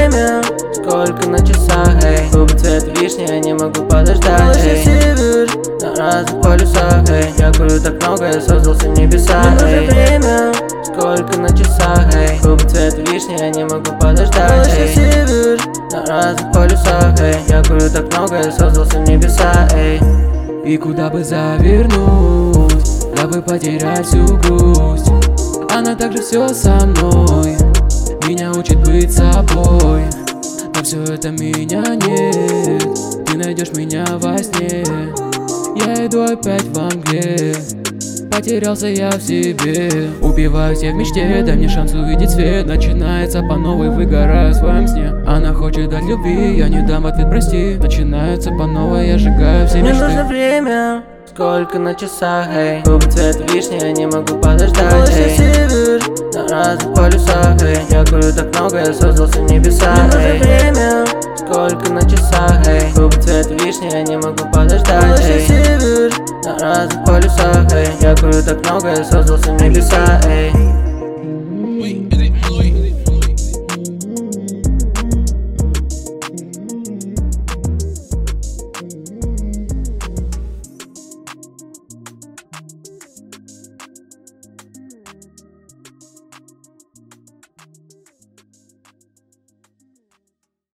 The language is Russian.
время, сколько на часах, эй. Губы цвет вишни, я не могу подождать, эй. Север, на разных полюсах, эй. Я курю так много, я создался в небесах, эй. Мне нужно время, сколько на часах, эй. Губы цвет вишни, я не могу подождать, эй. Север, на разных полюсах, эй. Я курю так много, я создался в небесах, эй. И куда бы завернуть, дабы потерять всю грусть. Она также все со мной, меня учит быть собой. Но все это меня нет, ты найдешь меня во сне. Я иду опять во мгле, потерялся я в себе. Убиваюсь я в мечте, дай мне шанс увидеть свет. Начинается по новой, выгораю в своем сне. Она хочет дать любви, я не дам ответ, прости. Начинается по новой, я сжигаю все мечты. Мне нужно время, сколько на часах, эй. Губы цвет вишни, я не могу подождать, эй. Север, на разных полюсах, эй. Я курю так много, я создался в небесах, эй. Мне нужно время, сколько на часах, эй. Губы цвет вишни, я не могу подождать, эй. Север, на разных полюсах, эй. Я курю так много, я создался в небесах, эй.